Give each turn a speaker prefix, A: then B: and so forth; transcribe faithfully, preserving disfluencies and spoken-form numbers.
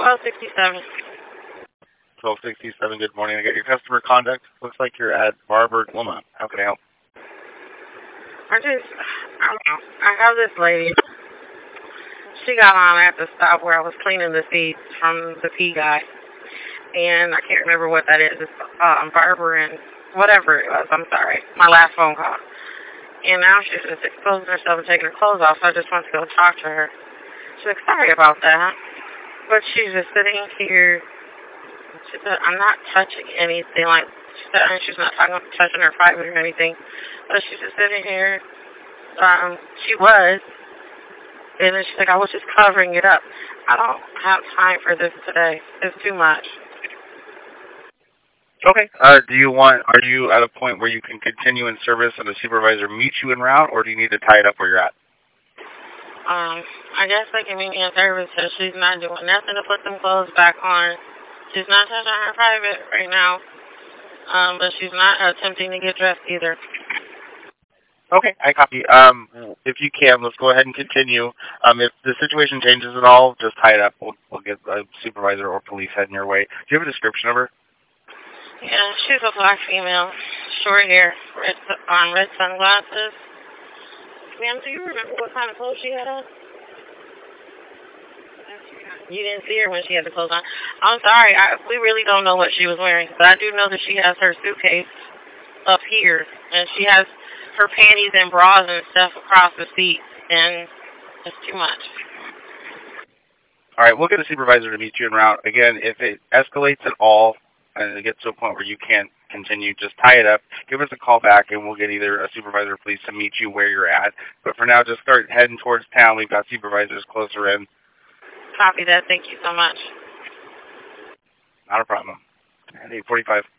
A: twelve sixty-seven.
B: twelve sixty-seven, good morning. I got your customer contact. Looks like you're at Barber Loma. How can I help?
A: I just, I don't know. I have this lady. She got on at the stop where I was cleaning the seats from the P guy. And I can't remember what that is. It's um, Barber and whatever it was. I'm sorry. My last phone call. And now she's just exposing herself and taking her clothes off, so I just want to go talk to her. She's like, sorry about that. But she's just sitting here. She said, I'm not touching anything. Like, she said, she's not talking about touching her private or anything. But she's just sitting here. Um, she was. And then she's like, I was just covering it up. I don't have time for this today. It's too much.
B: Okay. Uh, do you want, are you at a point where you can continue in service and the supervisor meet you en route, or do you need to tie it up where you're at?
A: Um, I guess they can meet me in service because she's not doing nothing to put them clothes back on. She's not touching her private right now. Um, but she's not attempting to get dressed either.
B: Okay, I copy. Um, if you can, let's go ahead and continue. Um, if the situation changes at all, just tie it up. We'll, we'll get a supervisor or police heading your way. Do you have a description of her?
A: Yeah, she's a black female, short hair, red, um, red sunglasses. Ma'am, do you remember what kind of clothes she had on? You didn't see her when she had the clothes on. I'm sorry, I, we really don't know what she was wearing, but I do know that she has her suitcase up here, and she has her panties and bras and stuff across the seat, and it's too much.
B: All right, we'll get a supervisor to meet you en route. Again, if it escalates at all and it gets to a point where you can't continue, just tie it up, give us a call back, and we'll get either a supervisor or police to meet you where you're at. But for now, just start heading towards town. We've got supervisors closer in.
A: Copy that. Thank you so much.
B: Not a problem. At eight forty-five.